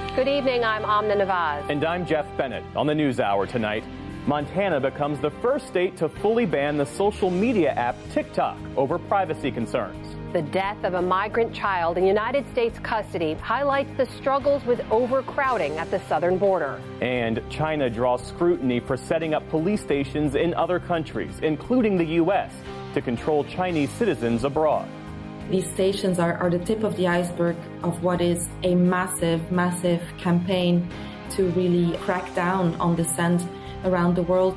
Good evening, I'm Amna Nawaz. And I'm Jeff Bennett. On the NewsHour tonight, Montana becomes the first state to fully ban the social media app TikTok over privacy concerns. The death of a migrant child in United States custody highlights the struggles with overcrowding at the southern border. And China draws scrutiny for setting up police stations in other countries, including the U.S., to control Chinese citizens abroad. These stations are the tip of the iceberg of what is a massive, massive campaign to really crack down on dissent around the world.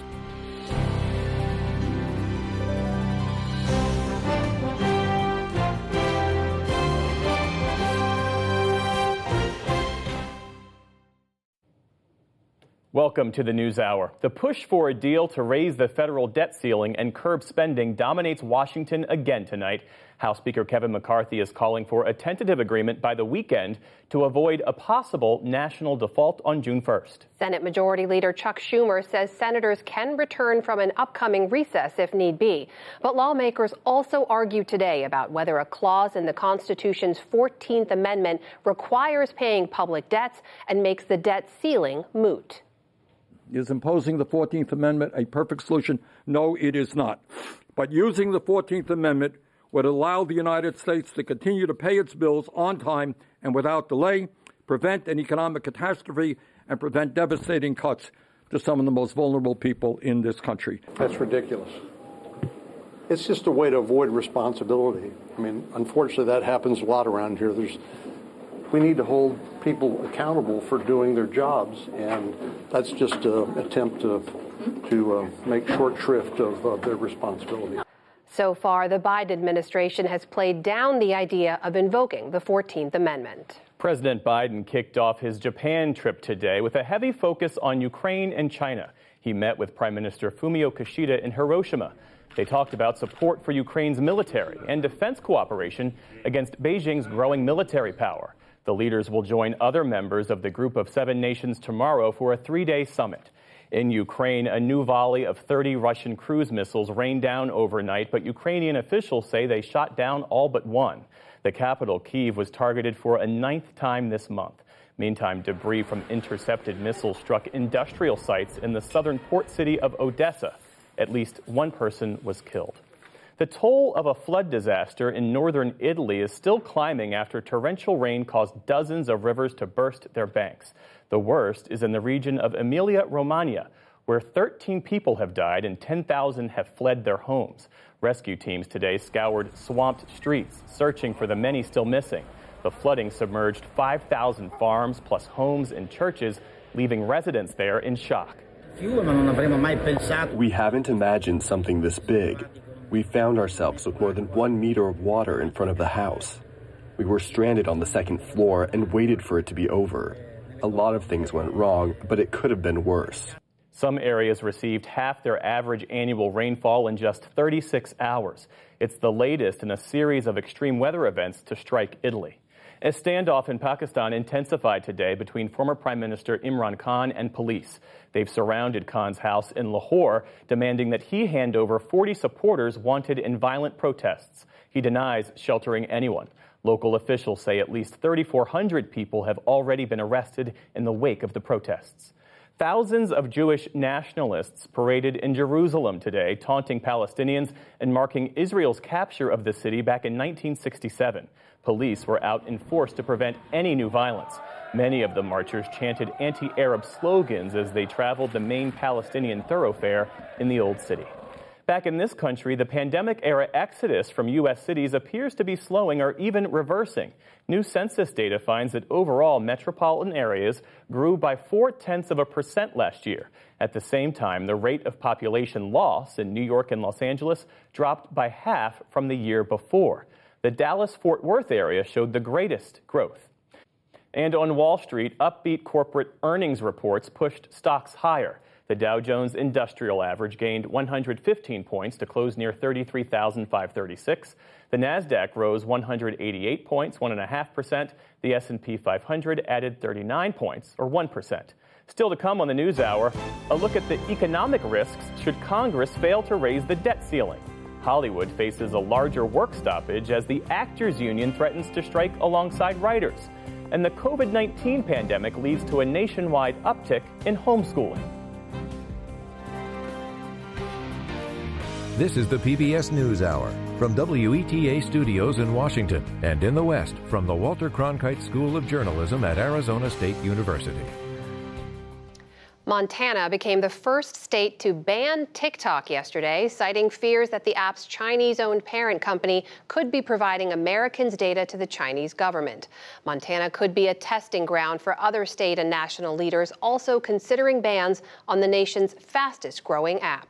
Welcome to the NewsHour. The push for a deal to raise the federal debt ceiling and curb spending dominates Washington again tonight. House Speaker Kevin McCarthy is calling for a tentative agreement by the weekend to avoid a possible national default on June 1st. Senate Majority Leader Chuck Schumer says senators can return from an upcoming recess if need be. But lawmakers also argue today about whether a clause in the Constitution's 14th Amendment requires paying public debts and makes the debt ceiling moot. Is imposing the 14th Amendment a perfect solution? No, it is not. But using the 14th Amendment would allow the United States to continue to pay its bills on time and without delay, prevent an economic catastrophe, and prevent devastating cuts to some of the most vulnerable people in this country. That's ridiculous. It's just a way to avoid responsibility. I mean, unfortunately, that happens a lot around here. We need to hold people accountable for doing their jobs, and that's just an attempt to make short shrift of their responsibility. So far, the Biden administration has played down the idea of invoking the 14th Amendment. President Biden kicked off his Japan trip today with a heavy focus on Ukraine and China. He met with Prime Minister Fumio Kishida in Hiroshima. They talked about support for Ukraine's military and defense cooperation against Beijing's growing military power. The leaders will join other members of the Group of Seven Nations tomorrow for a three-day summit. In Ukraine, a new volley of 30 Russian cruise missiles rained down overnight, but Ukrainian officials say they shot down all but one. The capital, Kyiv, was targeted for a ninth time this month. Meantime, debris from intercepted missiles struck industrial sites in the southern port city of Odessa. At least one person was killed. The toll of a flood disaster in northern Italy is still climbing after torrential rain caused dozens of rivers to burst their banks. The worst is in the region of Emilia-Romagna, where 13 people have died and 10,000 have fled their homes. Rescue teams today scoured swamped streets, searching for the many still missing. The flooding submerged 5,000 farms plus homes and churches, leaving residents there in shock. We haven't imagined something this big. We found ourselves with more than 1 meter of water in front of the house. We were stranded on the second floor and waited for it to be over. A lot of things went wrong, but it could have been worse. Some areas received half their average annual rainfall in just 36 hours. It's the latest in a series of extreme weather events to strike Italy. A standoff in Pakistan intensified today between former Prime Minister Imran Khan and police. They've surrounded Khan's house in Lahore, demanding that he hand over 40 supporters wanted in violent protests. He denies sheltering anyone. Local officials say at least 3,400 people have already been arrested in the wake of the protests. Thousands of Jewish nationalists paraded in Jerusalem today, taunting Palestinians and marking Israel's capture of the city back in 1967. Police were out in force to prevent any new violence. Many of the marchers chanted anti-Arab slogans as they traveled the main Palestinian thoroughfare in the Old City. Back in this country, the pandemic-era exodus from U.S. cities appears to be slowing or even reversing. New census data finds that overall metropolitan areas grew by 0.4% last year. At the same time, the rate of population loss in New York and Los Angeles dropped by half from the year before. The Dallas-Fort Worth area showed the greatest growth. And on Wall Street, upbeat corporate earnings reports pushed stocks higher. The Dow Jones Industrial Average gained 115 points to close near 33,536. The Nasdaq rose 188 points, 1.5%. The S&P 500 added 39 points, or 1%. Still to come on the NewsHour, a look at the economic risks should Congress fail to raise the debt ceiling. Hollywood faces a larger work stoppage as the Actors Union threatens to strike alongside writers. And the COVID-19 pandemic leads to a nationwide uptick in homeschooling. This is the PBS NewsHour from WETA Studios in Washington and in the West from the Walter Cronkite School of Journalism at Arizona State University. Montana became the first state to ban TikTok yesterday, citing fears that the app's Chinese-owned parent company could be providing Americans' data to the Chinese government. Montana could be a testing ground for other state and national leaders also considering bans on the nation's fastest-growing app.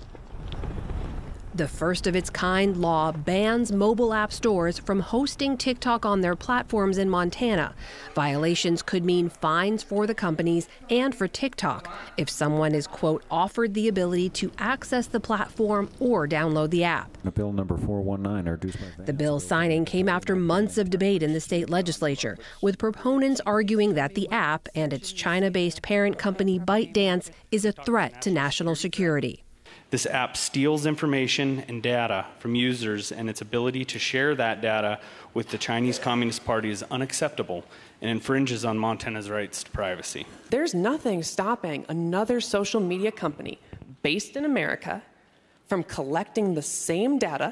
The first-of-its-kind law bans mobile app stores from hosting TikTok on their platforms in Montana. Violations could mean fines for the companies and for TikTok if someone is, quote, offered the ability to access the platform or download the app. Bill number 419, introduced by the bill signing came after months of debate in the state legislature, with proponents arguing that the app and its China-based parent company ByteDance is a threat to national security. This app steals information and data from users, and its ability to share that data with the Chinese Communist Party is unacceptable and infringes on Montana's rights to privacy. There's nothing stopping another social media company based in America from collecting the same data,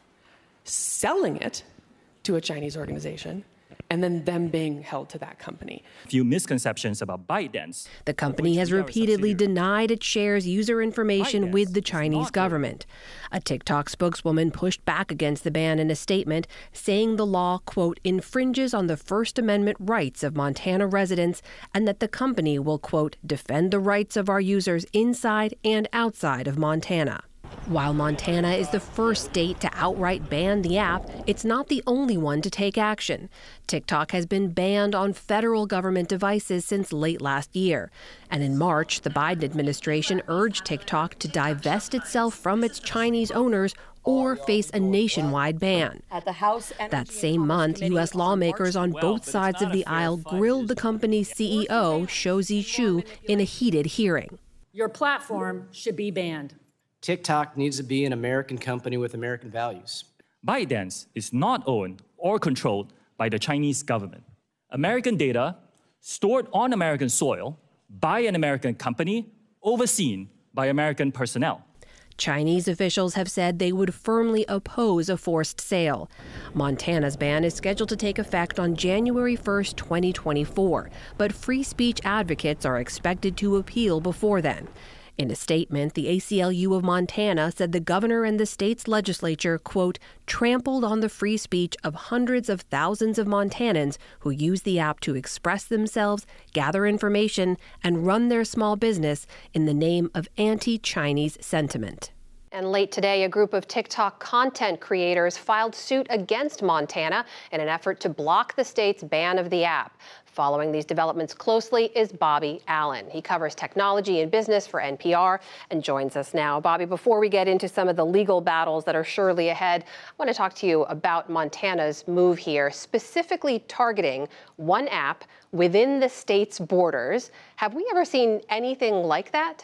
selling it to a Chinese organization, and then them being held to that company. A few misconceptions about ByteDance. The company has repeatedly denied it shares user information with the Chinese government. A TikTok spokeswoman pushed back against the ban in a statement, saying the law, quote, infringes on the First Amendment rights of Montana residents and that the company will, quote, defend the rights of our users inside and outside of Montana. While Montana is the first state to outright ban the app, it's not the only one to take action. TikTok has been banned on federal government devices since late last year. And in March, the Biden administration urged TikTok to divest itself from its Chinese owners or face a nationwide ban. That same month, U.S. lawmakers on both sides of the aisle grilled the company's CEO, Shou Zi in a heated hearing. Your platform should be banned. TikTok needs to be an American company with American values. ByteDance is not owned or controlled by the Chinese government. American data stored on American soil by an American company overseen by American personnel. Chinese officials have said they would firmly oppose a forced sale. Montana's ban is scheduled to take effect on January 1st, 2024, but free speech advocates are expected to appeal before then. In a statement, the ACLU of Montana said the governor and the state's legislature, quote, trampled on the free speech of hundreds of thousands of Montanans who use the app to express themselves, gather information, and run their small business in the name of anti-Chinese sentiment. And late today, a group of TikTok content creators filed suit against Montana in an effort to block the state's ban of the app. Following these developments closely is Bobby Allen. He covers technology and business for NPR and joins us now. Bobby, before we get into some of the legal battles that are surely ahead, I want to talk to you about Montana's move here, specifically targeting one app within the state's borders. Have we ever seen anything like that?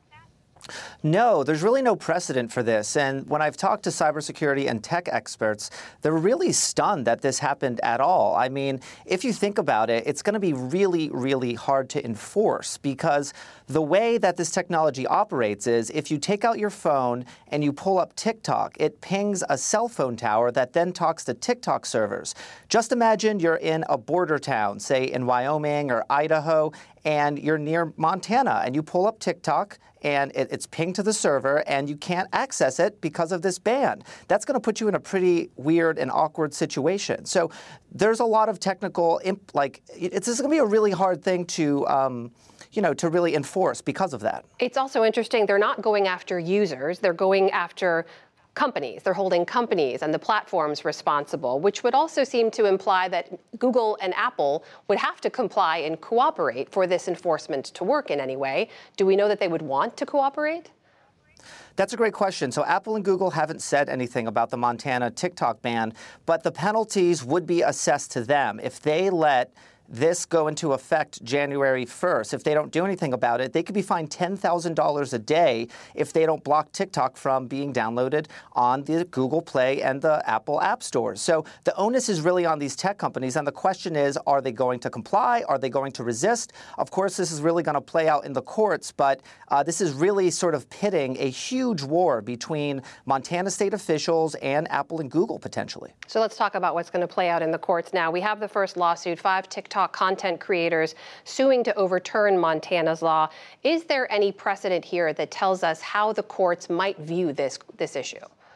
No, there's really no precedent for this. And when I've talked to cybersecurity and tech experts, they're really stunned that this happened at all. I mean, if you think about it, it's going to be really, really hard to enforce because the way that this technology operates is if you take out your phone and you pull up TikTok, it pings a cell phone tower that then talks to TikTok servers. Just imagine you're in a border town, say in Wyoming or Idaho, and you're near Montana, and you pull up TikTok, and it's pinged to the server, and you can't access it because of this ban. That's going to put you in a pretty weird and awkward situation. So there's a lot of technical, this is going to be a really hard thing to really enforce because of that. It's also interesting, they're not going after users, they're going after companies. They're holding companies and the platforms responsible, which would also seem to imply that Google and Apple would have to comply and cooperate for this enforcement to work in any way. Do we know that they would want to cooperate? That's a great question. So Apple and Google haven't said anything about the Montana TikTok ban, but the penalties would be assessed to them if they let this go into effect January 1st, if they don't do anything about it, they could be fined $10,000 a day if they don't block TikTok from being downloaded on the Google Play and the Apple App Stores. So the onus is really on these tech companies. And the question is, are they going to comply? Are they going to resist? Of course, this is really going to play out in the courts, but this is really sort of pitting a huge war between Montana state officials and Apple and Google potentially. So let's talk about what's going to play out in the courts now. We have the first lawsuit, 5 TikTok content creators suing to overturn Montana's law. Is there any precedent here that tells us how the courts might view this issue?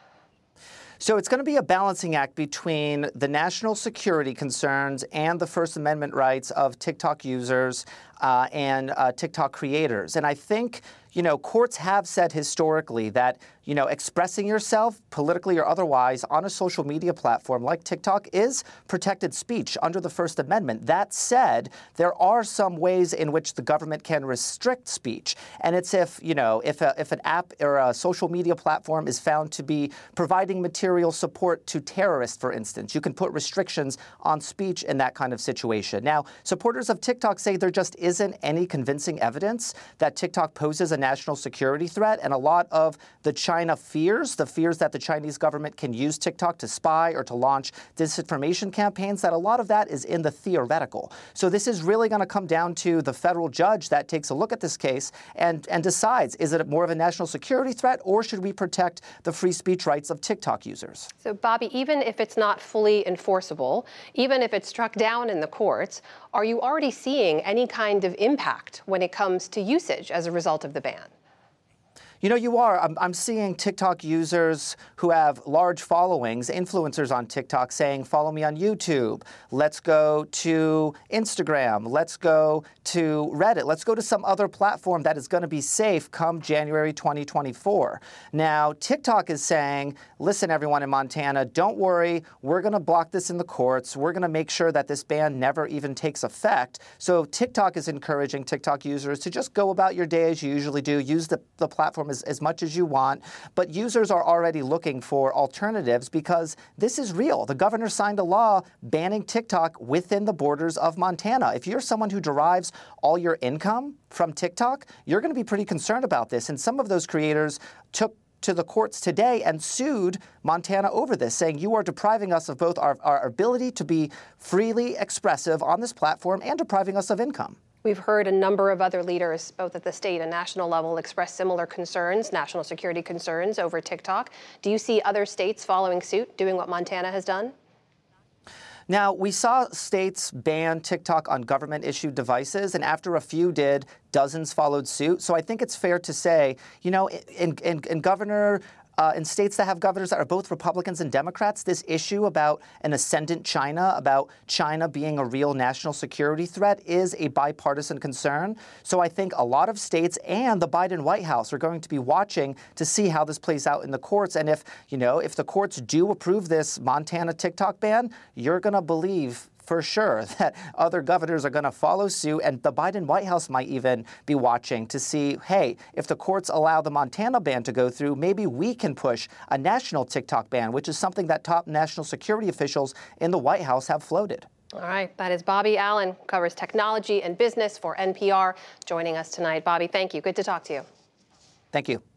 So it's going to be a balancing act between the national security concerns and the First Amendment rights of TikTok users and TikTok creators. And I think, courts have said historically that, expressing yourself politically or otherwise on a social media platform like TikTok is protected speech under the First Amendment. That said, there are some ways in which the government can restrict speech. And it's if an app or a social media platform is found to be providing material support to terrorists, for instance. You can put restrictions on speech in that kind of situation. Now, supporters of TikTok say there just isn't any convincing evidence that TikTok poses a national security threat, and a lot of the China fears, the fears that the Chinese government can use TikTok to spy or to launch disinformation campaigns, that a lot of that is in the theoretical. So this is really going to come down to the federal judge that takes a look at this case and decides, is it more of a national security threat, or should we protect the free speech rights of TikTok users? So, Bobby, even if it's not fully enforceable, even if it's struck down in the courts, are you already seeing any kind of impact when it comes to usage as a result of the ban? You are. I'm seeing TikTok users who have large followings, influencers on TikTok, saying, follow me on YouTube. Let's go to Instagram. Let's go to Reddit. Let's go to some other platform that is going to be safe come January 2024. Now, TikTok is saying, listen, everyone in Montana, don't worry. We're going to block this in the courts. We're going to make sure that this ban never even takes effect. So TikTok is encouraging TikTok users to just go about your day as you usually do. Use the platform as much as you want, but users are already looking for alternatives because this is real. The governor signed a law banning TikTok within the borders of Montana. If you're someone who derives all your income from TikTok, you're going to be pretty concerned about this. And some of those creators took to the courts today and sued Montana over this, saying you are depriving us of both our ability to be freely expressive on this platform and depriving us of income. We've heard a number of other leaders, both at the state and national level, express similar concerns, national security concerns over TikTok. Do you see other states following suit, doing what Montana has done? Now, we saw states ban TikTok on government-issued devices, and after a few did, dozens followed suit. So I think it's fair to say, in states that have governors that are both Republicans and Democrats, this issue about an ascendant China, about China being a real national security threat, is a bipartisan concern. So I think a lot of states and the Biden White House are going to be watching to see how this plays out in the courts. And if the courts do approve this Montana TikTok ban, you're going to believe for sure that other governors are going to follow suit, and the Biden White House might even be watching to see, hey, if the courts allow the Montana ban to go through, maybe we can push a national TikTok ban, which is something that top national security officials in the White House have floated. All right, that is Bobby Allen, covers technology and business for NPR, joining us tonight. Bobby, thank you. Good to talk to you. Thank you.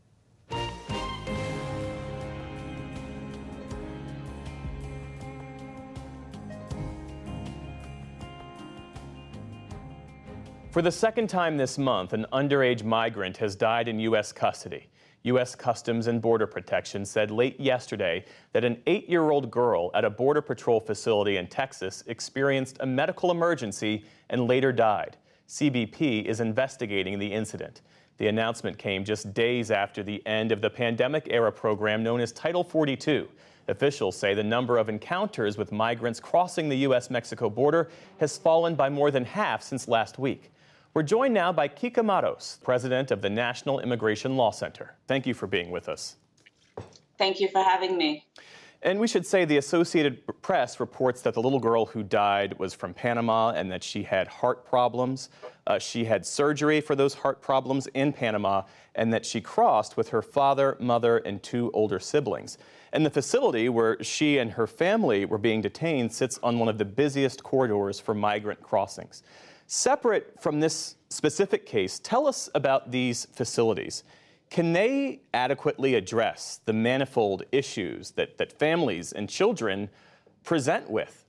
For the second time this month, an underage migrant has died in U.S. custody. U.S. Customs and Border Protection said late yesterday that an 8-year-old girl at a Border Patrol facility in Texas experienced a medical emergency and later died. CBP is investigating the incident. The announcement came just days after the end of the pandemic-era program known as Title 42. Officials say the number of encounters with migrants crossing the U.S.-Mexico border has fallen by more than half since last week. We're joined now by Kika Matos, president of the National Immigration Law Center. Thank you for being with us. Thank you for having me. And we should say the Associated Press reports that the little girl who died was from Panama and that she had heart problems. She had surgery for those heart problems in Panama, and that she crossed with her father, mother, and 2 older siblings. And the facility where she and her family were being detained sits on one of the busiest corridors for migrant crossings. Separate from this specific case, tell us about these facilities. Can they adequately address the manifold issues that families and children present with?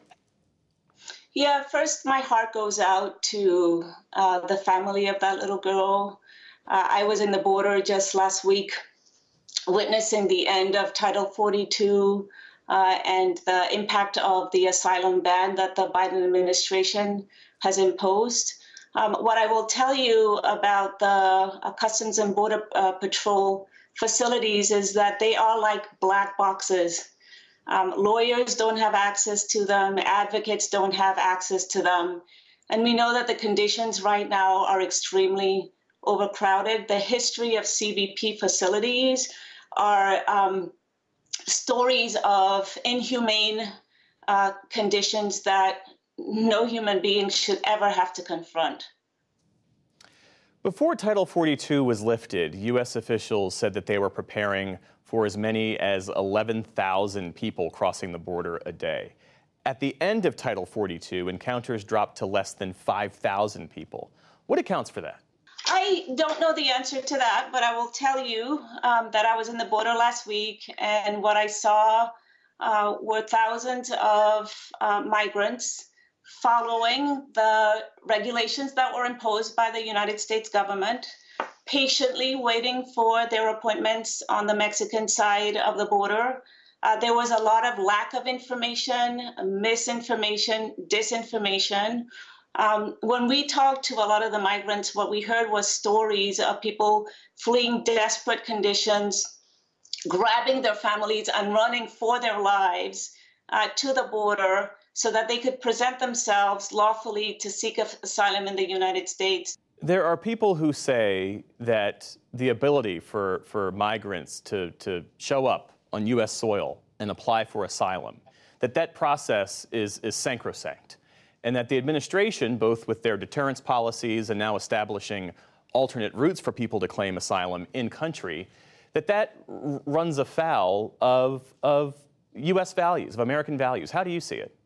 Yeah, first, my heart goes out to the family of that little girl. I was in the border just last week witnessing the end of Title 42 and the impact of the asylum ban that the Biden administration has imposed. What I will tell you about the Customs and Border Patrol facilities is that they are like black boxes. Lawyers don't have access to them. Advocates don't have access to them. And we know that the conditions right now are extremely overcrowded. The history of CBP facilities are stories of inhumane conditions that no human being should ever have to confront. Before Title 42 was lifted, U.S. officials said that they were preparing for as many as 11,000 people crossing the border a day. At the end of Title 42, encounters dropped to less than 5,000 people. What accounts for that? I don't know the answer to that, but I will tell you that I was in the border last week, and what I saw were thousands of migrants following the regulations that were imposed by the United States government, patiently waiting for their appointments on the Mexican side of the border. There was a lot of lack of information, misinformation, disinformation. When we talked to a lot of the migrants, what we heard was stories of people fleeing desperate conditions, grabbing their families and running for their lives to the border so that they could present themselves lawfully to seek asylum in the United States. There are people who say that the ability for migrants to show up on U.S. soil and apply for asylum, that process is sacrosanct, and that the administration, both with their deterrence policies and now establishing alternate routes for people to claim asylum in country, that runs afoul of U.S. values, of American values. How do you see it?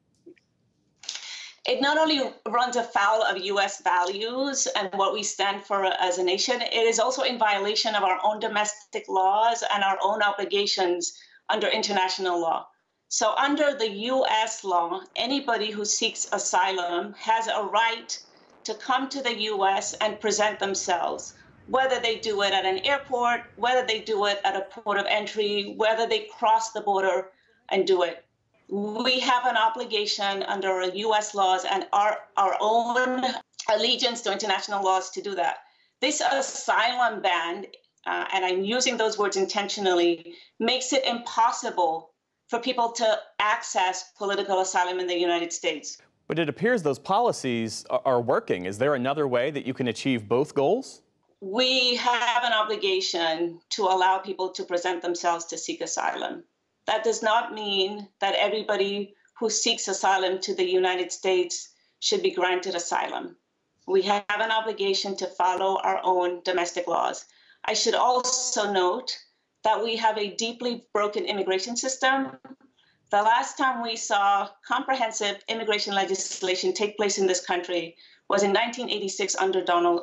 It not only runs afoul of U.S. values and what we stand for as a nation, it is also in violation of our own domestic laws and our own obligations under international law. So under the U.S. law, anybody who seeks asylum has a right to come to the U.S. and present themselves, whether they do it at an airport, whether they do it at a port of entry, whether they cross the border and do it. We have an obligation under U.S. laws and our own allegiance to international laws to do that. This asylum ban, and I'm using those words intentionally, makes it impossible for people to access political asylum in the United States. But it appears those policies are working. Is there another way that you can achieve both goals? We have an obligation to allow people to present themselves to seek asylum. That does not mean that everybody who seeks asylum to the United States should be granted asylum. We have an obligation to follow our own domestic laws. I should also note that we have a deeply broken immigration system. The last time we saw comprehensive immigration legislation take place in this country was in 1986 under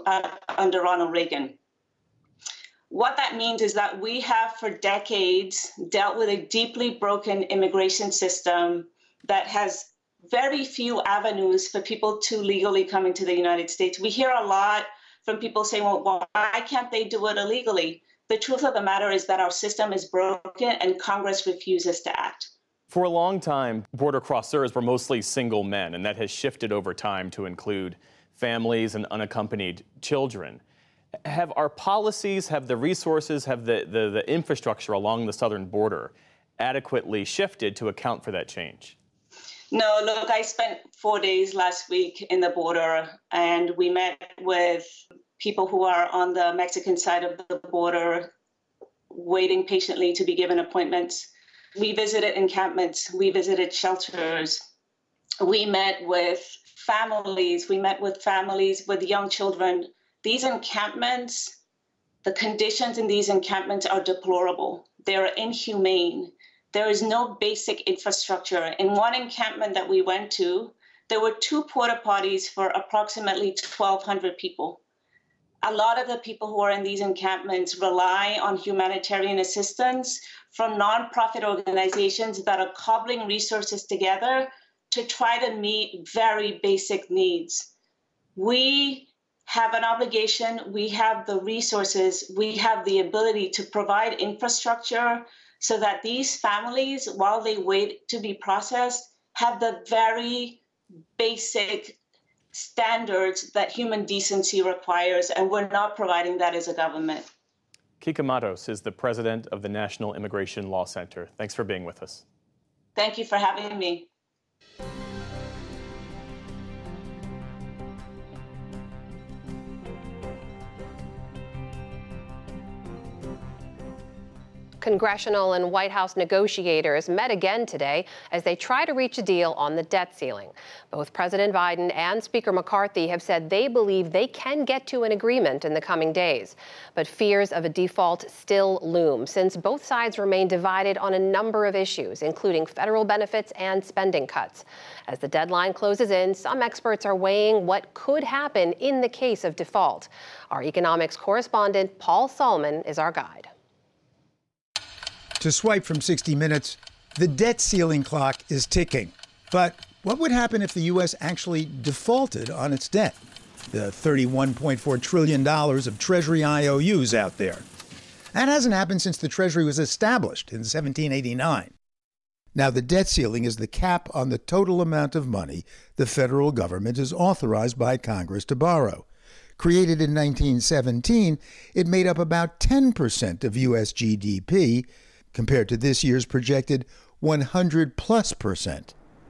Ronald Reagan. What that means is that we have for decades dealt with a deeply broken immigration system that has very few avenues for people to legally come into the United States. We hear a lot from people saying, well, why can't they do it illegally? The truth of the matter is that our system is broken and Congress refuses to act. For a long time, border crossers were mostly single men, and that has shifted over time to include families and unaccompanied children. Have our policies, have the resources, have the infrastructure along the southern border adequately shifted to account for that change? No, look, I spent 4 days last week in the border, and we met with people who are on the Mexican side of the border, waiting patiently to be given appointments. We visited encampments, we visited shelters, we met with families, with young children. These encampments, the conditions in these encampments are deplorable. They're inhumane. There is no basic infrastructure. In one encampment that we went to, there were 2 porta potties for approximately 1,200 people. A lot of the people who are in these encampments rely on humanitarian assistance from nonprofit organizations that are cobbling resources together to try to meet very basic needs. We have an obligation, we have the resources, we have the ability to provide infrastructure so that these families, while they wait to be processed, have the very basic standards that human decency requires, and we're not providing that as a government. Kika Matos is the president of the National Immigration Law Center. Thanks for being with us. Thank you for having me. Congressional and White House negotiators met again today as they try to reach a deal on the debt ceiling. Both President Biden and Speaker McCarthy have said they believe they can get to an agreement in the coming days. But fears of a default still loom, since both sides remain divided on a number of issues, including federal benefits and spending cuts. As the deadline closes in, some experts are weighing what could happen in the case of default. Our economics correspondent, Paul Solman, is our guide. To swipe from 60 Minutes, the debt ceiling clock is ticking. But what would happen if the U.S. actually defaulted on its debt? The $31.4 trillion of Treasury IOUs out there. That hasn't happened since the Treasury was established in 1789. Now, the debt ceiling is the cap on the total amount of money the federal government is authorized by Congress to borrow. Created in 1917, it made up about 10% of U.S. GDP, compared to this year's projected 100+%.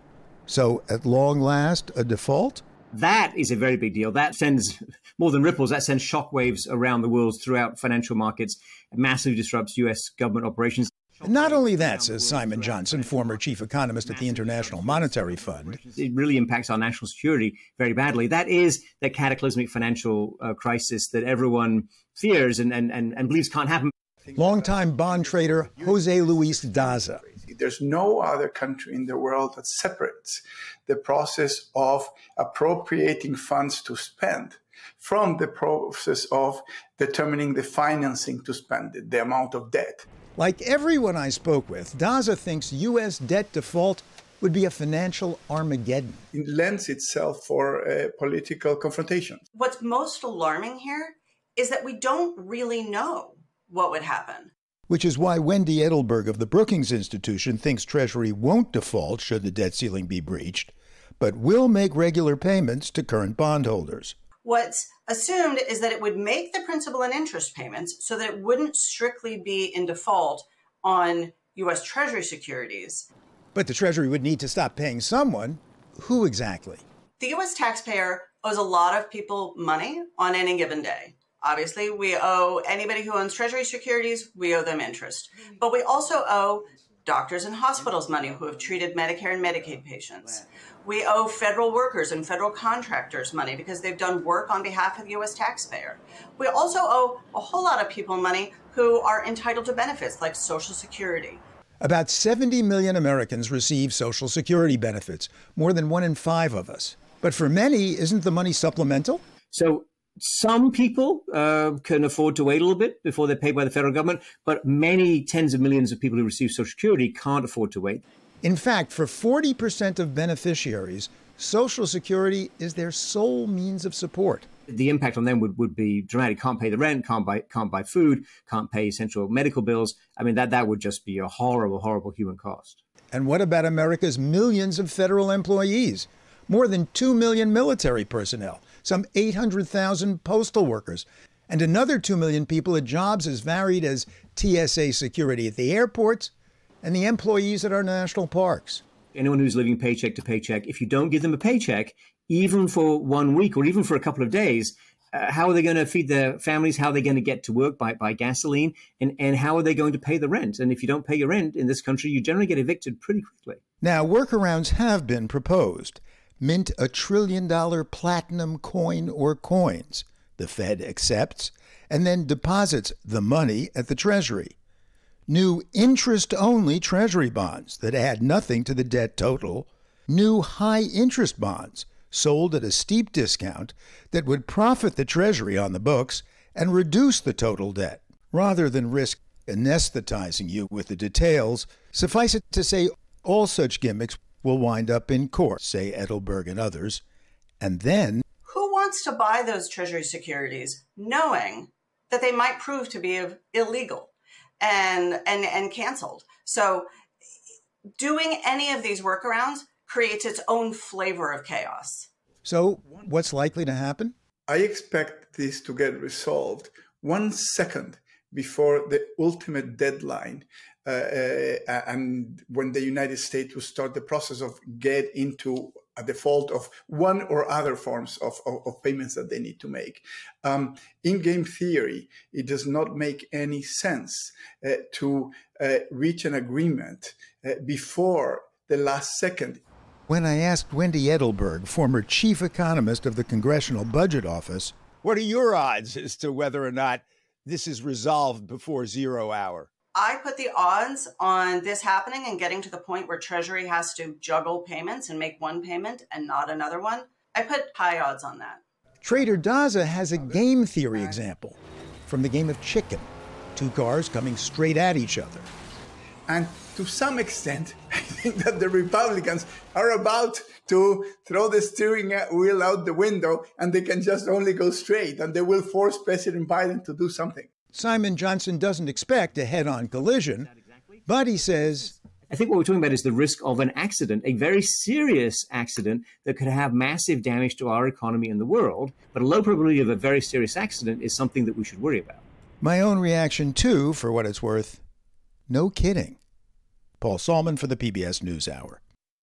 So, at long last, a default? That is a very big deal. That sends, more than ripples, that sends shockwaves around the world throughout financial markets. It massively disrupts U.S. government operations. Not only that, says Simon Johnson, former chief economist at the International Monetary Fund. It really impacts our national security very badly. That is the cataclysmic financial crisis that everyone fears and believes can't happen. Longtime bond trader Jose Luis Daza. There's no other country in the world that separates the process of appropriating funds to spend from the process of determining the financing to spend it, the amount of debt. Like everyone I spoke with, Daza thinks U.S. debt default would be a financial Armageddon. It lends itself for political confrontation. What's most alarming here is that we don't really know what would happen. Which is why Wendy Edelberg of the Brookings Institution thinks Treasury won't default should the debt ceiling be breached, but will make regular payments to current bondholders. What's assumed is that it would make the principal and interest payments so that it wouldn't strictly be in default on U.S. Treasury securities. But the Treasury would need to stop paying someone. Who exactly? The U.S. taxpayer owes a lot of people money on any given day. Obviously, we owe anybody who owns Treasury securities, we owe them interest. But we also owe doctors and hospitals money who have treated Medicare and Medicaid patients. We owe federal workers and federal contractors money because they've done work on behalf of the U.S. taxpayer. We also owe a whole lot of people money who are entitled to benefits like Social Security. About 70 million Americans receive Social Security benefits, more than 1 in 5 of us. But for many, isn't the money supplemental? So some people can afford to wait a little bit before they're paid by the federal government, but many tens of millions of people who receive Social Security can't afford to wait. In fact, for 40% of beneficiaries, Social Security is their sole means of support. The impact on them would be dramatic. Can't pay the rent, can't buy food, can't pay essential medical bills. I mean, that would just be a horrible, horrible human cost. And what about America's millions of federal employees? More than 2 million military personnel, some 800,000 postal workers, and another 2 million people at jobs as varied as TSA security at the airports and the employees at our national parks. Anyone who's living paycheck to paycheck, if you don't give them a paycheck, even for 1 week or even for a couple of days, how are they going to feed their families? How are they going to get to work by gasoline? And how are they going to pay the rent? And if you don't pay your rent in this country, you generally get evicted pretty quickly. Now, workarounds have been proposed. Mint $1 trillion platinum coin or coins. The Fed accepts and then deposits the money at the Treasury. New interest-only Treasury bonds that add nothing to the debt total. New high-interest bonds sold at a steep discount that would profit the Treasury on the books and reduce the total debt. Rather than risk anesthetizing you with the details, suffice it to say all such gimmicks will wind up in court, say Edelberg and others, and then... Who wants to buy those Treasury securities knowing that they might prove to be illegal and canceled? So doing any of these workarounds creates its own flavor of chaos. So what's likely to happen? I expect this to get resolved 1 second before the ultimate deadline, and when the United States will start the process of get into a default of one or other forms of payments that they need to make. In game theory, it does not make any sense to reach an agreement before the last second. When I asked Wendy Edelberg, former chief economist of the Congressional Budget Office, what are your odds as to whether or not this is resolved before 0 hour? I put the odds on this happening and getting to the point where Treasury has to juggle payments and make one payment and not another one. I put high odds on that. Trader Daza has a game theory example from the game of chicken. 2 cars coming straight at each other. And to some extent, I think that the Republicans are about to throw the steering wheel out the window and they can just only go straight, and they will force President Biden to do something. Simon Johnson doesn't expect a head-on collision, but he says... I think what we're talking about is the risk of an accident, a very serious accident that could have massive damage to our economy and the world. But a low probability of a very serious accident is something that we should worry about. My own reaction, too, for what it's worth, no kidding. Paul Salman for the PBS NewsHour.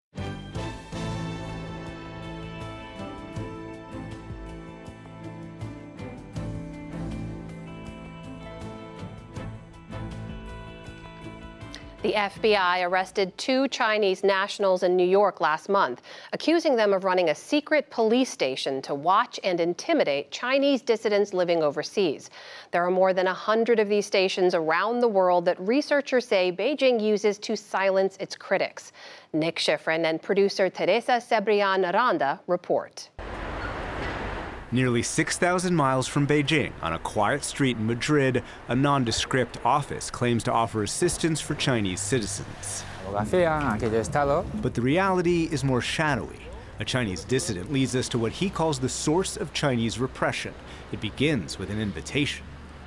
The FBI arrested 2 Chinese nationals in New York last month, accusing them of running a secret police station to watch and intimidate Chinese dissidents living overseas. There are more than 100 of these stations around the world that researchers say Beijing uses to silence its critics. Nick Schifrin and producer Teresa Cebrian Aranda report. Nearly 6,000 miles from Beijing, on a quiet street in Madrid, a nondescript office claims to offer assistance for Chinese citizens. But the reality is more shadowy. A Chinese dissident leads us to what he calls the source of Chinese repression. It begins with an invitation.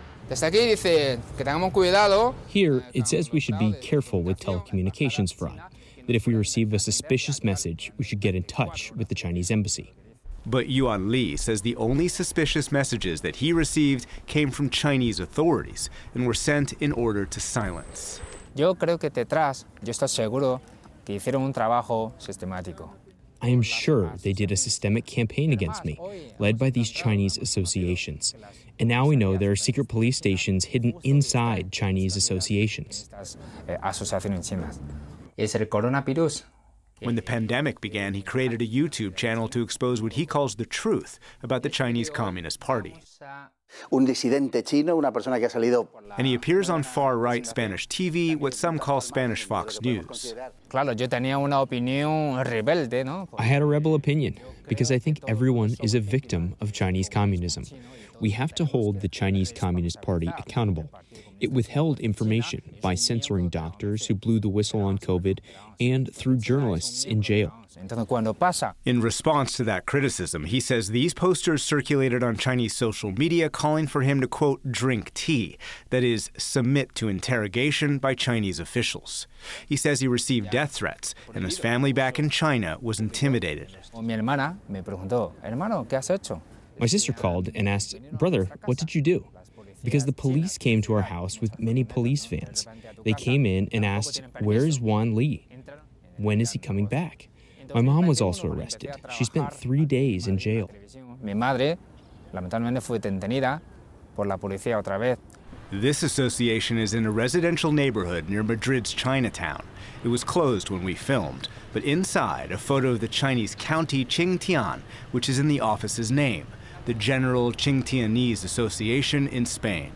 Here, it says we should be careful with telecommunications fraud, that if we receive a suspicious message, we should get in touch with the Chinese embassy. But Yuan Li says the only suspicious messages that he received came from Chinese authorities and were sent in order to silence. I am sure they did a systemic campaign against me, led by these Chinese associations. And now we know there are secret police stations hidden inside Chinese associations. When the pandemic began, he created a YouTube channel to expose what he calls the truth about the Chinese Communist Party. And he appears on far-right Spanish TV, what some call Spanish Fox News. I had a rebel opinion because I think everyone is a victim of Chinese communism. We have to hold the Chinese Communist Party accountable. It withheld information by censoring doctors who blew the whistle on COVID and threw journalists in jail. In response to that criticism, he says these posters circulated on Chinese social media calling for him to, quote, drink tea, that is, submit to interrogation by Chinese officials. He says he received death threats, and his family back in China was intimidated. My sister called and asked, "Brother, what did you do?" Because the police came to our house with many police vans. They came in and asked, "Where is Yuan Li? When is he coming back?" My mom was also arrested. She spent 3 days in jail. Lamentablemente fue detenida por la policía otra vez. This association is in a residential neighborhood near Madrid's Chinatown. It was closed when we filmed, but inside, a photo of the Chinese county Qingtian, which is in the office's name, the General Qingtianese Association in Spain.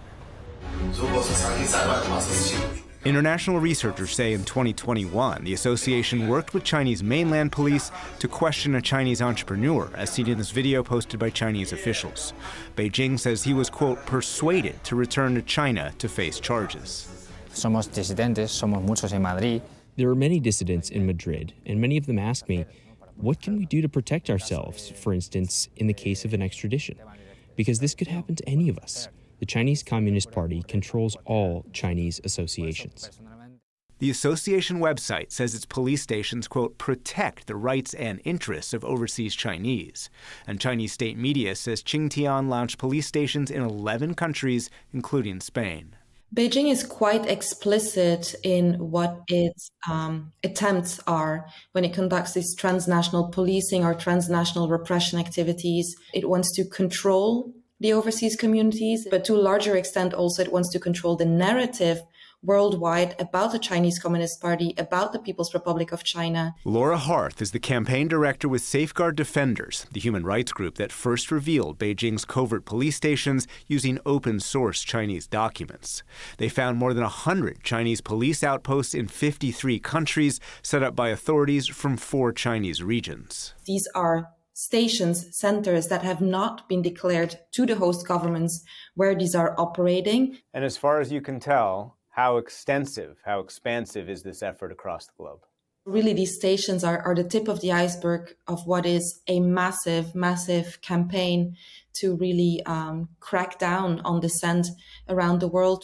International researchers say in 2021, the association worked with Chinese mainland police to question a Chinese entrepreneur, as seen in this video posted by Chinese officials. Beijing says he was, quote, persuaded to return to China to face charges. Somos disidentes, somos muchos en Madrid. There are many dissidents in Madrid, and many of them ask me, what can we do to protect ourselves, for instance, in the case of an extradition? Because this could happen to any of us. The Chinese Communist Party controls all Chinese associations. The association website says its police stations, quote, protect the rights and interests of overseas Chinese. And Chinese state media says Qingtian launched police stations in 11 countries, including Spain. Beijing is quite explicit in what its attempts are when it conducts these transnational policing or transnational repression activities. It wants to control the overseas communities, but to a larger extent also it wants to control the narrative worldwide about the Chinese Communist Party, about the People's Republic of China. Laura Harth is the campaign director with Safeguard Defenders, the human rights group that first revealed Beijing's covert police stations using open-source Chinese documents. They found more than 100 Chinese police outposts in 53 countries set up by authorities from 4 Chinese regions. These are stations, centers that have not been declared to the host governments where these are operating. And as far as you can tell, how extensive, how expansive is this effort across the globe? Really, these stations are the tip of the iceberg of what is a massive, massive campaign to really crack down on dissent around the world.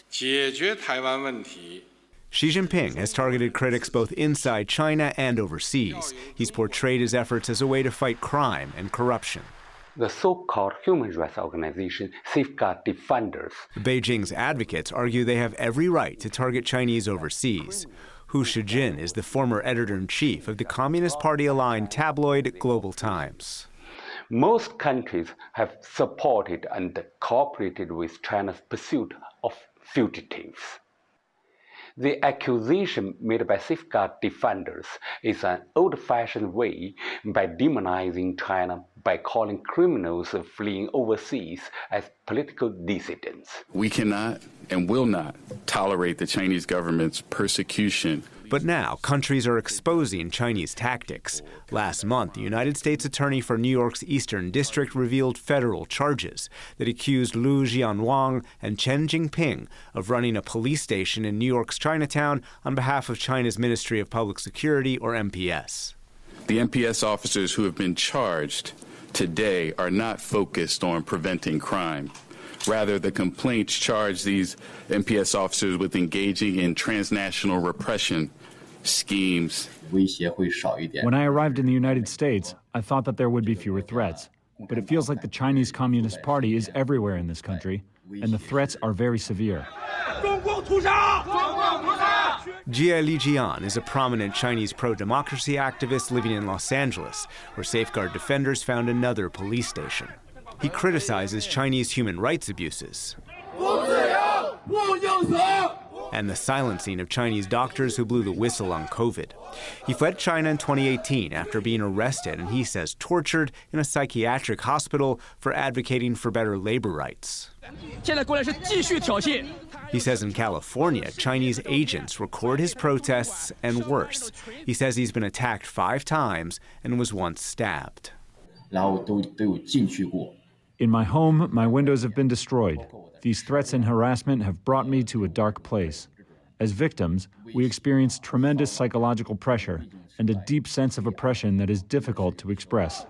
Xi Jinping has targeted critics both inside China and overseas. He's portrayed his efforts as a way to fight crime and corruption. The so-called human rights organization Safeguard Defenders. Beijing's advocates argue they have every right to target Chinese overseas. Hu Shijin is the former editor-in-chief of the Communist Party-aligned tabloid Global Times. Most countries have supported and cooperated with China's pursuit of fugitives. The accusation made by Safeguard Defenders is an old-fashioned way by demonizing China by calling criminals fleeing overseas as political dissidents. We cannot and will not tolerate the Chinese government's persecution. But now, countries are exposing Chinese tactics. Last month, the United States Attorney for New York's Eastern District revealed federal charges that accused Liu Jianwang and Chen Jinping of running a police station in New York's Chinatown on behalf of China's Ministry of Public Security, or MPS. The MPS officers who have been charged today are not focused on preventing crime. Rather, the complaints charge these MPS officers with engaging in transnational repression schemes. When I arrived in the United States, I thought that there would be fewer threats. But it feels like the Chinese Communist Party is everywhere in this country, and the threats are very severe. Jie Lijian is a prominent Chinese pro-democracy activist living in Los Angeles, where Safeguard Defenders found another police station. He criticizes Chinese human rights abuses and the silencing of Chinese doctors who blew the whistle on COVID. He fled China in 2018 after being arrested and, he says, tortured in a psychiatric hospital for advocating for better labor rights. He says in California, Chinese agents record his protests and worse. He says he's been attacked 5 times and was once stabbed. In my home, my windows have been destroyed. These threats and harassment have brought me to a dark place. As victims, we experience tremendous psychological pressure and a deep sense of oppression that is difficult to express.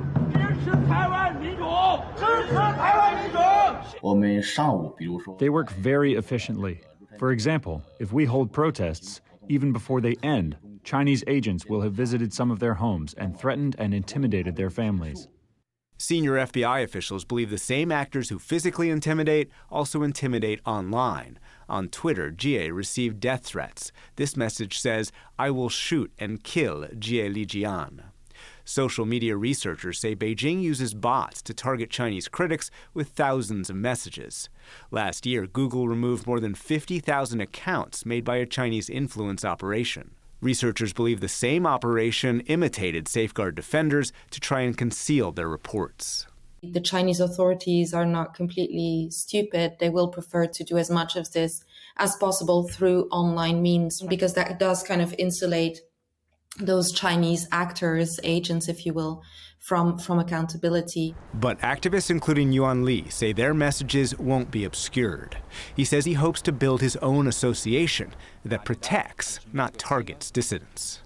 They work very efficiently. For example, if we hold protests, even before they end, Chinese agents will have visited some of their homes and threatened and intimidated their families. Senior FBI officials believe the same actors who physically intimidate also intimidate online. On Twitter, Jie received death threats. This message says, "I will shoot and kill Jie Lijian." Social media researchers say Beijing uses bots to target Chinese critics with thousands of messages. Last year, Google removed more than 50,000 accounts made by a Chinese influence operation. Researchers believe the same operation imitated Safeguard Defenders to try and conceal their reports. The Chinese authorities are not completely stupid. They will prefer to do as much of this as possible through online means, because that does kind of insulate those Chinese actors, agents, if you will, from accountability. But activists, including Yuan Li, say their messages won't be obscured. He says he hopes to build his own association that protects, not targets, dissidents.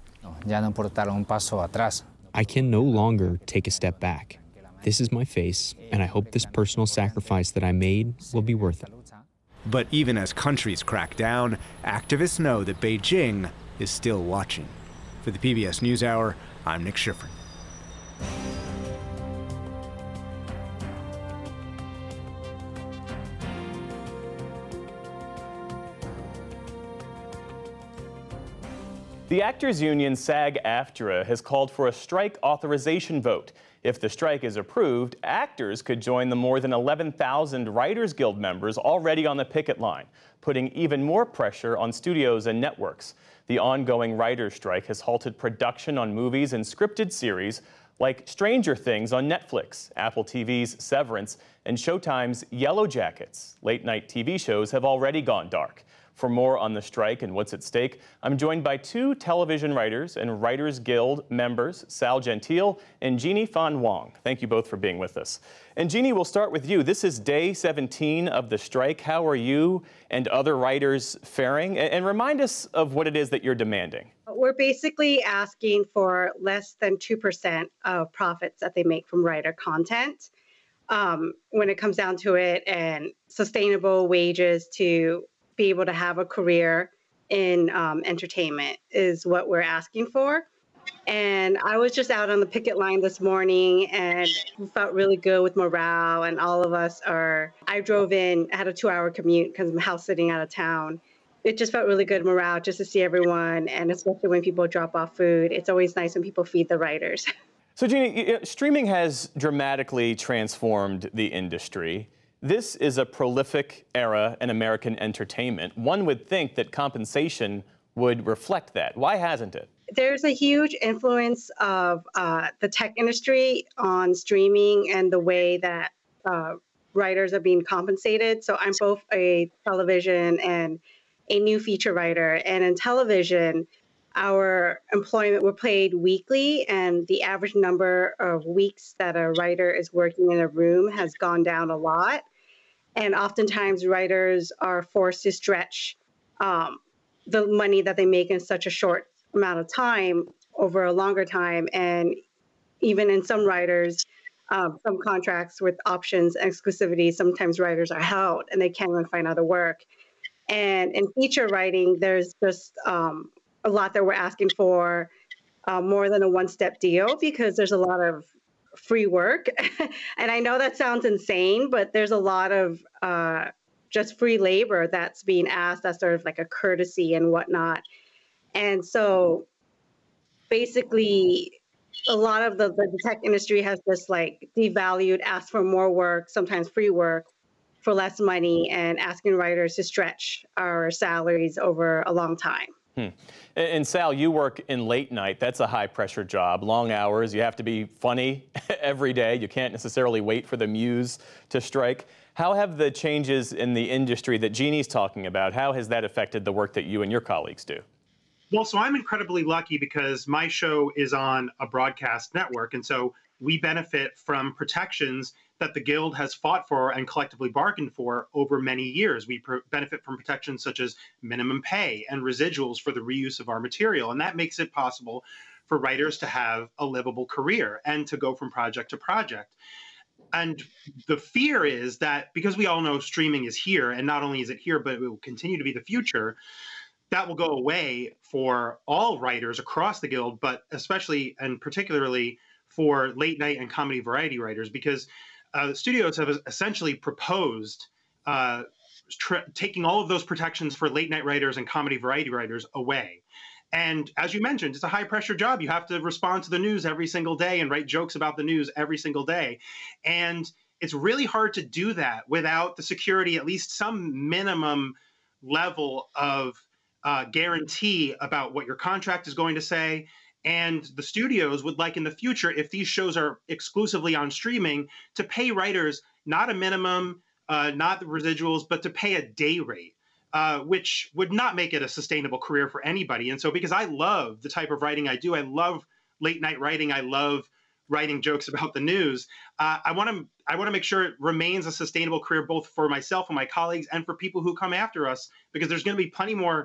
I can no longer take a step back. This is my face, and I hope this personal sacrifice that I made will be worth it. But even as countries crack down, activists know that Beijing is still watching. For the PBS NewsHour, I'm Nick Schifrin. The Actors Union SAG-AFTRA has called for a strike authorization vote. If the strike is approved, actors could join the more than 11,000 Writers Guild members already on the picket line, putting even more pressure on studios and networks. The ongoing writers' strike has halted production on movies and scripted series like Stranger Things on Netflix, Apple TV's Severance, and Showtime's Yellow Jackets. Late-night TV shows have already gone dark. For more on the strike and what's at stake, I'm joined by two television writers and Writers Guild members, Sal Gentile and Jeannie Fan Wong. Thank you both for being with us. And Jeannie, we'll start with you. This is day 17 of the strike. How are you and other writers faring? And remind us of what it is that you're demanding. We're basically asking for less than 2% of profits that they make from writer content when it comes down to it, and sustainable wages to be able to have a career in entertainment is what we're asking for. And I was just out on the picket line this morning and felt really good with morale, and all of us are. I drove in, I had a 2-hour commute because I'm house sitting out of town. It just felt really good morale just to see everyone, and especially when people drop off food. It's always nice when people feed the writers. So Jeannie, streaming has dramatically transformed the industry. This is a prolific era in American entertainment. One would think that compensation would reflect that. Why hasn't it? There's a huge influence of the tech industry on streaming and the way that writers are being compensated. So I'm both a television and a new feature writer. And in television, our employment, we're paid weekly, and the average number of weeks that a writer is working in a room has gone down a lot. And oftentimes writers are forced to stretch the money that they make in such a short amount of time over a longer time. And even in some writers, some contracts with options and exclusivity, sometimes writers are held and they can't even find other work. And in feature writing, there's just a lot that we're asking for, more than a one-step deal, because there's a lot of free work. And I know that sounds insane, but there's a lot of just free labor that's being asked as sort of like a courtesy and whatnot. And so basically, a lot of the tech industry has just like devalued, asked for more work, sometimes free work for less money, and asking writers to stretch our salaries over a long time. And Sal, you work in late night. That's a high-pressure job, long hours. You have to be funny every day. You can't necessarily wait for the muse to strike. How have the changes in the industry that Jeannie's talking about, how has that affected the work that you and your colleagues do? Well, so I'm incredibly lucky because my show is on a broadcast network, and so we benefit from protections that the Guild has fought for and collectively bargained for over many years. We benefit from protections such as minimum pay and residuals for the reuse of our material, and that makes it possible for writers to have a livable career and to go from project to project. And the fear is that because we all know streaming is here, and not only is it here, but it will continue to be the future, that will go away for all writers across the Guild, but especially and particularly for late night and comedy variety writers, because studios have essentially proposed taking all of those protections for late night writers and comedy variety writers away. And as you mentioned, it's a high pressure job. You have to respond to the news every single day and write jokes about the news every single day. And it's really hard to do that without the security, at least some minimum level of guarantee about what your contract is going to say. And the studios would like in the future, if these shows are exclusively on streaming, to pay writers not a minimum, not the residuals, but to pay a day rate. Which would not make it a sustainable career for anybody. And so because I love the type of writing I do, I love late night writing, I love writing jokes about the news, I want to make sure it remains a sustainable career both for myself and my colleagues and for people who come after us, because there's going to be plenty more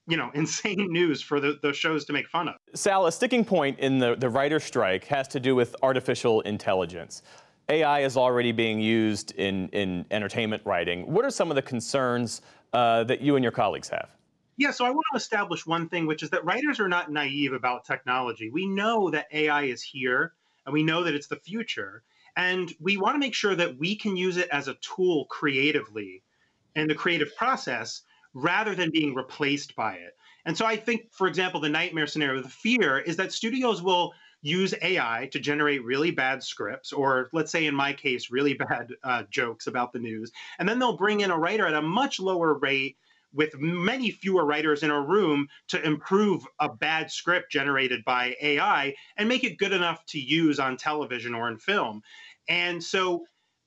insane news for the shows to make fun of. Sal, a sticking point in the writer's strike has to do with artificial intelligence. AI is already being used in entertainment writing. What are some of the concerns that you and your colleagues have? Yeah, so I want to establish one thing, which is that writers are not naive about technology. We know that AI is here, and we know that it's the future. And we want to make sure that we can use it as a tool creatively in the creative process rather than being replaced by it. And so I think, for example, the nightmare scenario, the fear is that studios will use AI to generate really bad scripts, or let's say in my case, really bad jokes about the news. And then they'll bring in a writer at a much lower rate with many fewer writers in a room to improve a bad script generated by AI and make it good enough to use on television or in film. And so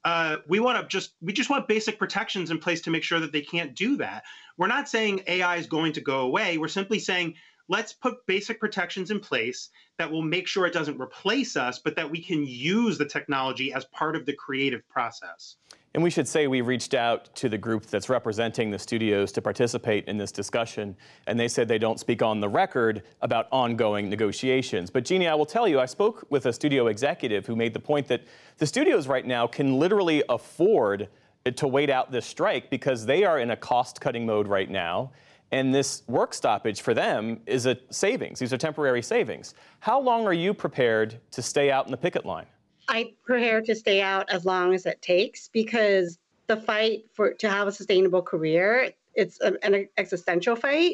we just want basic protections in place to make sure that they can't do that. We're not saying AI is going to go away. We're simply saying, let's put basic protections in place that will make sure it doesn't replace us, but that we can use the technology as part of the creative process. And we should say we reached out to the group that's representing the studios to participate in this discussion, and they said they don't speak on the record about ongoing negotiations. But Jeannie, I will tell you, I spoke with a studio executive who made the point that the studios right now can literally afford to wait out this strike because they are in a cost-cutting mode right now. And this work stoppage for them is a savings. These are temporary savings. How long are you prepared to stay out in the picket line? I prepare to stay out as long as it takes, because the fight to have a sustainable career, it's an existential fight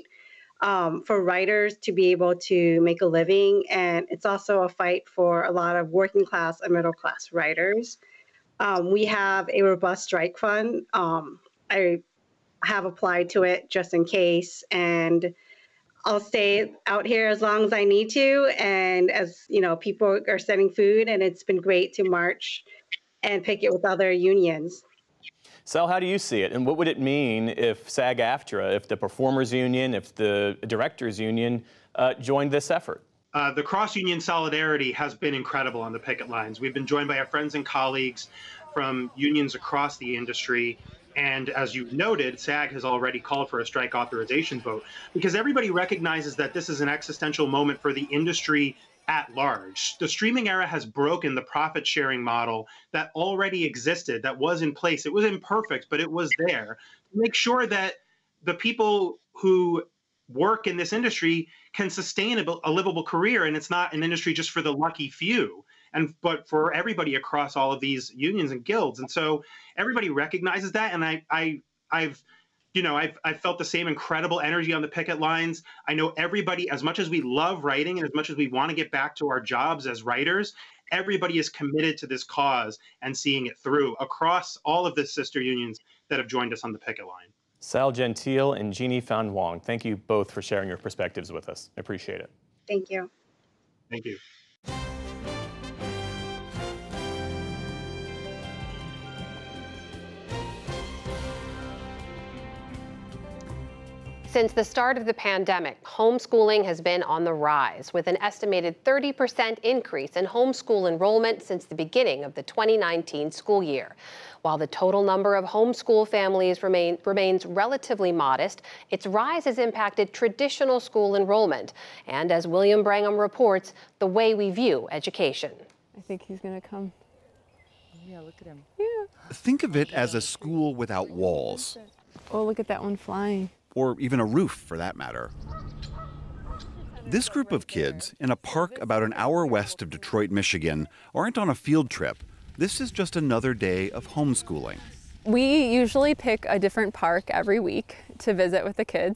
for writers to be able to make a living. And it's also a fight for a lot of working class and middle class writers. We have a robust strike fund. I have applied to it just in case, and I'll stay out here as long as I need to. And as you know, people are sending food, and it's been great to march and picket with other unions. Sal, how do you see it? And what would it mean if SAG-AFTRA, if the performers union, if the directors union joined this effort? The cross-union solidarity has been incredible on the picket lines. We've been joined by our friends and colleagues from unions across the industry. And as you noted, SAG has already called for a strike authorization vote because everybody recognizes that this is an existential moment for the industry at large. The streaming era has broken the profit-sharing model that already existed, that was in place. It was imperfect, but it was there. Make sure that the people who work in this industry can sustain a livable career, and it's not an industry just for the lucky few, but for everybody across all of these unions and guilds. And so everybody recognizes that, and I've felt the same incredible energy on the picket lines. I know everybody, as much as we love writing and as much as we want to get back to our jobs as writers, everybody is committed to this cause and seeing it through across all of the sister unions that have joined us on the picket line. Sal Gentile and Jeannie Fan Wong, thank you both for sharing your perspectives with us. I appreciate it. Thank you. Thank you. Since the start of the pandemic, homeschooling has been on the rise, with an estimated 30% increase in homeschool enrollment since the beginning of the 2019 school year. While the total number of homeschool families remains relatively modest, its rise has impacted traditional school enrollment and, as William Brangham reports, the way we view education. I think he's going to come. Yeah, look at him. Yeah. Think of it as a school without walls. Oh, look at that one flying. Or even a roof, for that matter. This group of kids, in a park about an hour west of Detroit, Michigan, aren't on a field trip. This is just another day of homeschooling. We usually pick a different park every week to visit with the kids.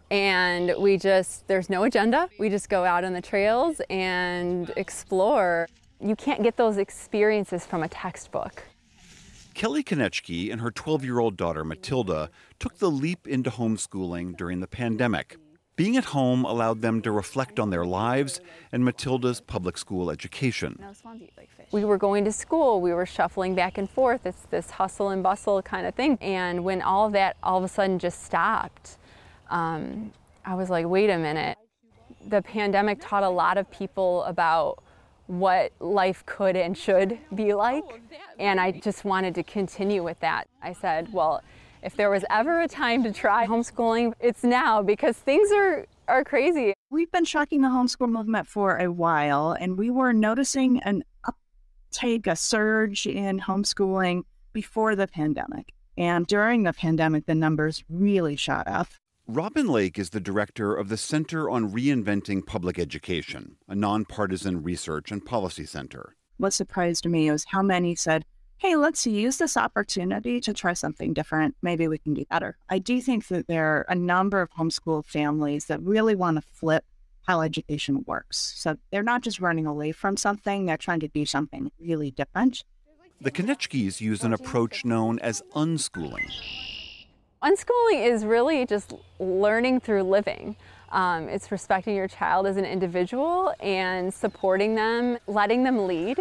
And there's no agenda. We just go out on the trails and explore. You can't get those experiences from a textbook. Kelly Konechki and her 12-year-old daughter Matilda took the leap into homeschooling during the pandemic. Being at home allowed them to reflect on their lives and Matilda's public school education. We were going to school, we were shuffling back and forth. It's this hustle and bustle kind of thing. And when all of that all of a sudden just stopped, I was like, wait a minute. The pandemic taught a lot of people about what life could and should be like. And I just wanted to continue with that. I said, well, if there was ever a time to try homeschooling, it's now, because things are crazy. We've been tracking the homeschool movement for a while, and we were noticing an uptake, a surge in homeschooling before the pandemic. And during the pandemic, the numbers really shot up. Robin Lake is the director of the Center on Reinventing Public Education, a nonpartisan research and policy center. What surprised me was how many said, hey, let's use this opportunity to try something different. Maybe we can do better. I do think that there are a number of homeschool families that really want to flip how education works. So they're not just running away from something, they're trying to do something really different. The Konechkis use an approach known as unschooling. Unschooling is really just learning through living. It's respecting your child as an individual and supporting them, letting them lead.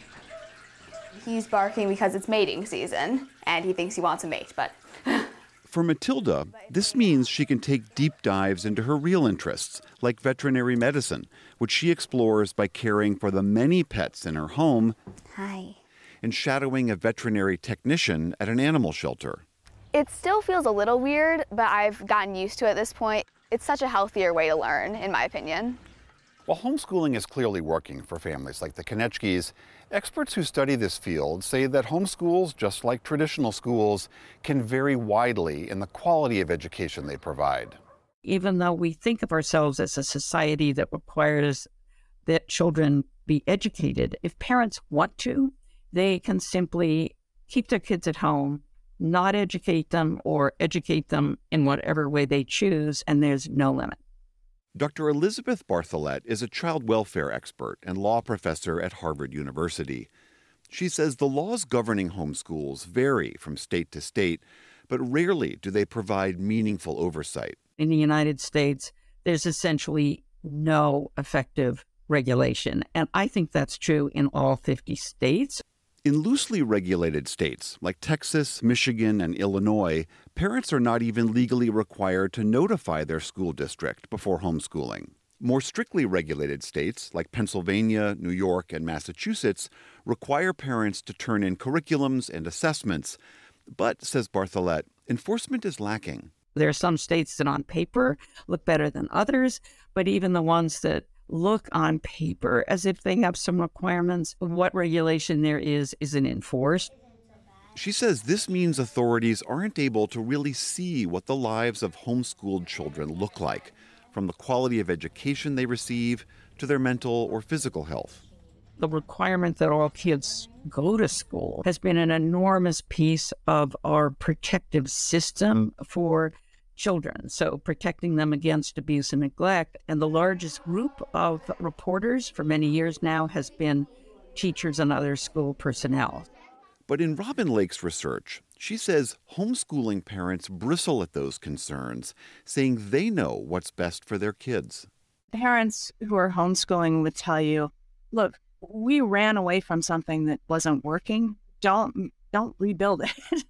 He's barking because it's mating season, and he thinks he wants a mate, but... For Matilda, this means she can take deep dives into her real interests, like veterinary medicine, which she explores by caring for the many pets in her home. Hi. And shadowing a veterinary technician at an animal shelter. It still feels a little weird, but I've gotten used to it at this point. It's such a healthier way to learn, in my opinion. While homeschooling is clearly working for families like the Konechkis, experts who study this field say that homeschools, just like traditional schools, can vary widely in the quality of education they provide. Even though we think of ourselves as a society that requires that children be educated, if parents want to, they can simply keep their kids at home, not educate them, or educate them in whatever way they choose, and there's no limit. Dr. Elizabeth Bartholet is a child welfare expert and law professor at Harvard University. She says the laws governing homeschools vary from state to state, but rarely do they provide meaningful oversight. In the United States, there's essentially no effective regulation, and I think that's true in all 50 states. In loosely regulated states like Texas, Michigan, and Illinois, parents are not even legally required to notify their school district before homeschooling. More strictly regulated states like Pennsylvania, New York, and Massachusetts require parents to turn in curriculums and assessments. But, says Bartholet, enforcement is lacking. There are some states that on paper look better than others, but even the ones that look on paper as if they have some requirements, what regulation there isn't enforced. She says this means authorities aren't able to really see what the lives of homeschooled children look like, from the quality of education they receive to their mental or physical health. The requirement that all kids go to school has been an enormous piece of our protective system for children, so protecting them against abuse and neglect. And the largest group of reporters for many years now has been teachers and other school personnel. But in Robin Lake's research, she says homeschooling parents bristle at those concerns, saying they know what's best for their kids. Parents who are homeschooling would tell you, look, we ran away from something that wasn't working. Don't rebuild it.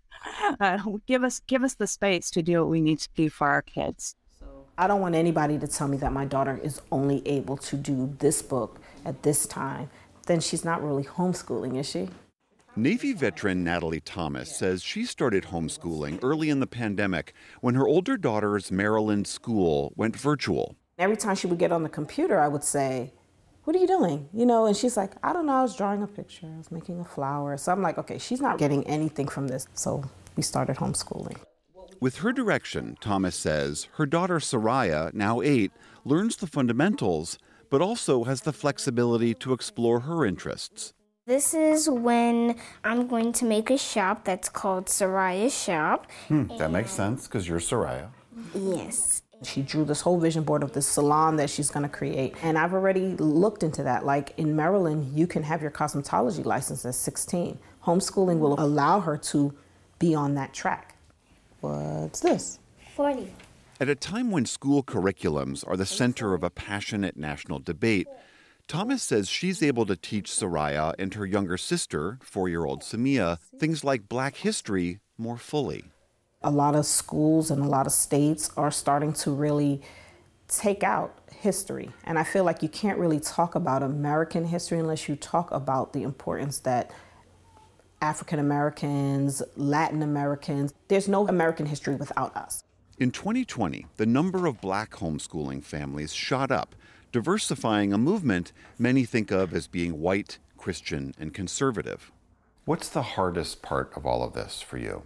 Give us the space to do what we need to do for our kids. I don't want anybody to tell me that my daughter is only able to do this book at this time. Then she's not really homeschooling, is she? Navy veteran Natalie Thomas says she started homeschooling early in the pandemic when her older daughter's Maryland school went virtual. Every time she would get on the computer, I would say, what are you doing? And she's like, I don't know, I was drawing a picture, I was making a flower. So I'm like, okay, she's not getting anything from this. So we started homeschooling. With her direction, Thomas says, her daughter Soraya, now 8, learns the fundamentals, but also has the flexibility to explore her interests. This is when I'm going to make a shop that's called Soraya's Shop. That makes sense, because you're Soraya. Yes. She drew this whole vision board of this salon that she's going to create. And I've already looked into that. Like in Maryland, you can have your cosmetology license at 16. Homeschooling will allow her to be on that track. What's this? 40. At a time when school curriculums are the center of a passionate national debate, Thomas says she's able to teach Soraya and her younger sister, 4-year-old Samia, things like Black history more fully. A lot of schools and a lot of states are starting to really take out history. And I feel like you can't really talk about American history unless you talk about the importance that African Americans, Latin Americans, there's no American history without us. In 2020, the number of Black homeschooling families shot up, diversifying a movement many think of as being white, Christian, and conservative. What's the hardest part of all of this for you?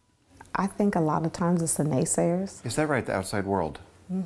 I think a lot of times it's the naysayers. Is that right, the outside world?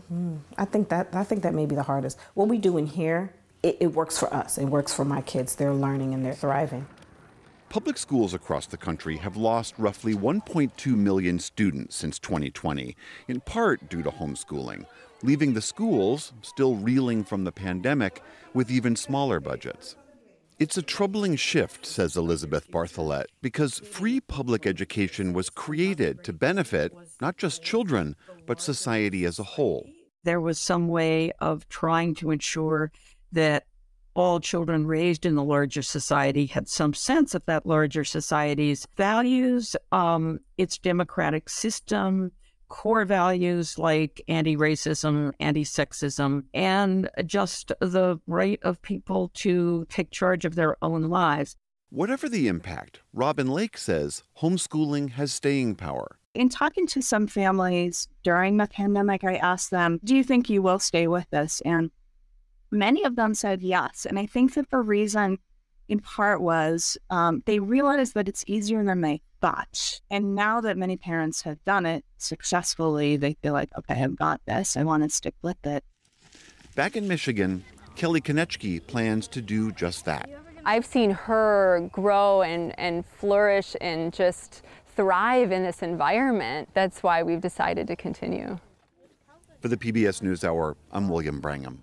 I think that may be the hardest. What we do in here, it works for us. It works for my kids. They're learning and they're thriving. Public schools across the country have lost roughly 1.2 million students since 2020, in part due to homeschooling, leaving the schools, still reeling from the pandemic, with even smaller budgets. It's a troubling shift, says Elizabeth Bartholet, because free public education was created to benefit not just children, but society as a whole. There was some way of trying to ensure that all children raised in the larger society had some sense of that larger society's values, its democratic system, core values like anti-racism, anti-sexism, and just the right of people to take charge of their own lives. Whatever the impact, Robin Lake says homeschooling has staying power. In talking to some families during the pandemic, I asked them, do you think you will stay with this? And many of them said yes. And I think that the reason in part was they realized that it's easier than they thought. And now that many parents have done it successfully, they feel like, okay, I've got this. I want to stick with it. Back in Michigan, Kelly Konechki plans to do just that. I've seen her grow and flourish and just thrive in this environment. That's why we've decided to continue. For the PBS NewsHour, I'm William Brangham.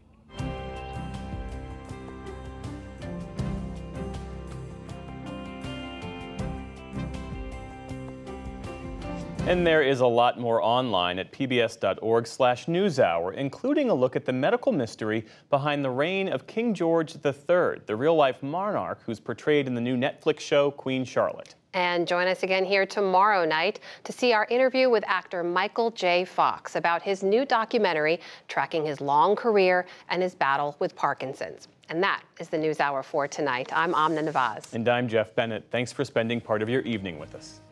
And there is a lot more online at pbs.org/newshour, including a look at the medical mystery behind the reign of King George III, the real-life monarch who's portrayed in the new Netflix show Queen Charlotte. And join us again here tomorrow night to see our interview with actor Michael J. Fox about his new documentary tracking his long career and his battle with Parkinson's. And that is the NewsHour for tonight. I'm Amna Nawaz. And I'm Jeff Bennett. Thanks for spending part of your evening with us.